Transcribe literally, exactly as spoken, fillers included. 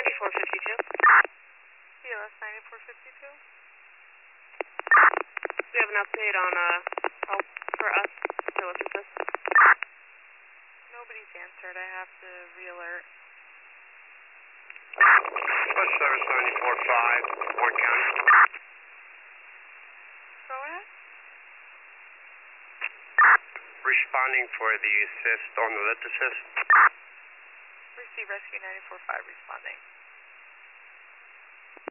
ninety-four fifty-two. C L S ninety-four fifty-two. We have an update on uh, help for us to look at this. Nobody's answered. I have to re-alert. Bus service ninety-four five, Warren County. Go ahead. Responding for the assist on the lift assist. Receive rescue ninety-four five responding.